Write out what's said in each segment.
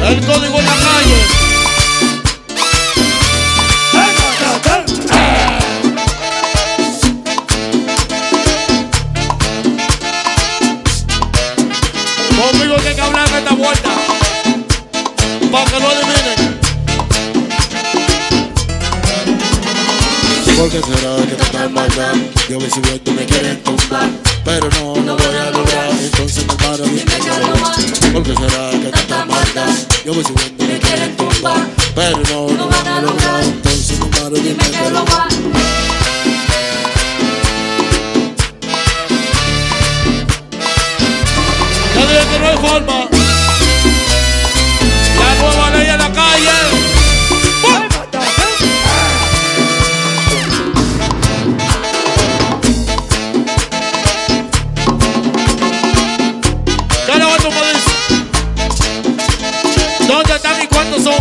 El código en la calle. Conmigo hay que hablar en esta vuelta para que lo adivinen. ¿Por qué será que tanta maldad? Yo voy subiendo y me quieren tumbar, pero no lo voy a lograr. Entonces me paro y me quedo. ¿Por qué será que tanta maldad? Yo voy subiendo y me quieren tumbar, pero no lo van a lograr. Entonces me paro y me quedo. Ya dije que no hay forma. La nueva ley en la calle. ¿Qué le va a tomar eso? ¿Dónde están y cuántos son?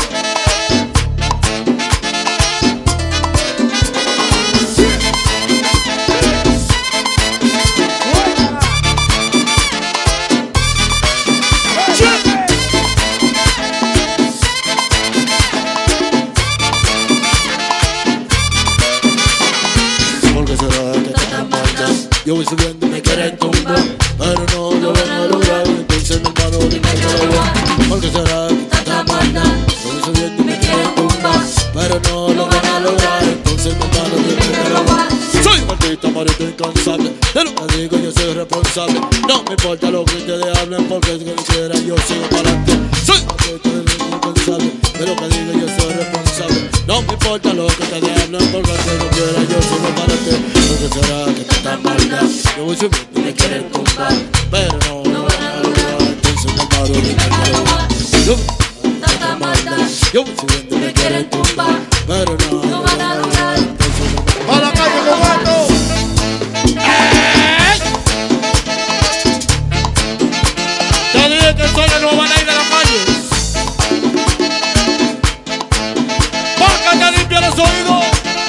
Yo voy subiendo y me quieren tumbar, pero no lo van a lograr. Entonces me paro y me quedo. ¿Por qué será que tanta maldad? Yo voy subiendo y me quieren tumbar, pero no lo van a lograr. Entonces me paro y me quedo. Soy un maldito marito incansable, de lo que digo yo soy responsable. No me importa lo que ustedes hablen, porque si quieran yo sigo para adelante. Soy un maldito incansable, de lo que digo yo soy responsable. No me importa lo que ustedes hablen, porque si no quieran yo sigo para adelante. ¿Por qué será que tanta maldad? Yo voy subiendo y me quieren tumbar, pero no lo van a lograr. Entonces me paro y me quedo. Tanta maldad. Yo voy subiendo y me quieren tumbar, pero no lo van a lograr. Entonces me paro. ¡A la calle con gato! Te dije que soy la nueva ley de la calle. ¡Para que te limpie los oídos!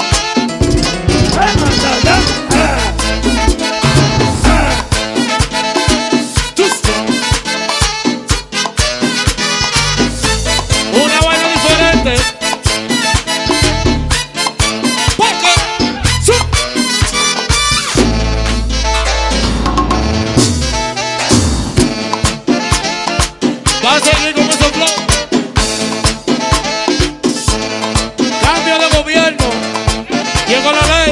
Una vaina diferente. Porque va a seguir con esos flow. Cambio de gobierno. Llegó la ley.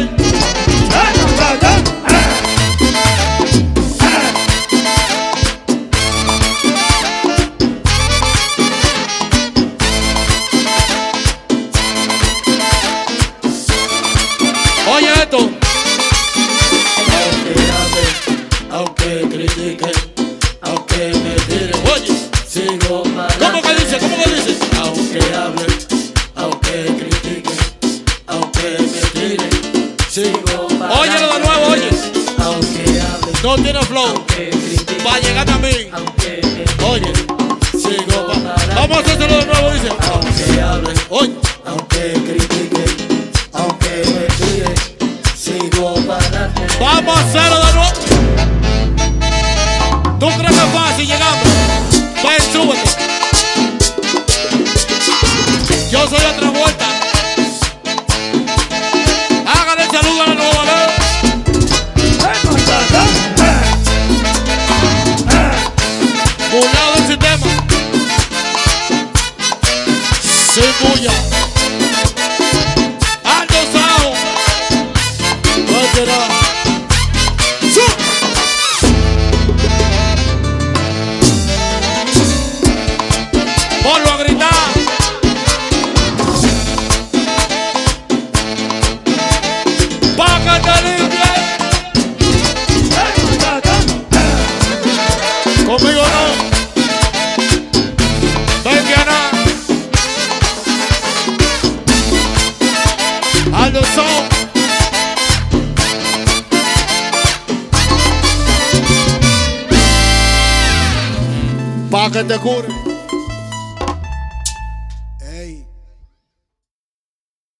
Oye esto. Aunque hablen, aunque critiquen, aunque me tiren, Oye, sigo para ¿cómo que dice? ¿Cómo que dice? Aunque hablen, aunque critiquen, aunque me tiren, sigo para Óyelo de nuevo, oye. Aunque hablen, No tiene flow. aunque critiquen, Para llegar también. aunque me Oye, sigo para vamos a hacérselo de nuevo, dice. Aunque hablen, Oye, aunque critiquen, aunque me tiren, sigo para vamos a hacerlo de nuevo. ¿Tú crees que es fácil llegando? Ven, súbete. Yo soy otra vuelta. Háganle el saludo a la nueva ley. Burlado del sistema. Sin bulla. Alto Sao. No será. Ponlo a gritar. Pa' que te limpie. Conmigo no. Venga, Aldo Son. Pa' que te cure.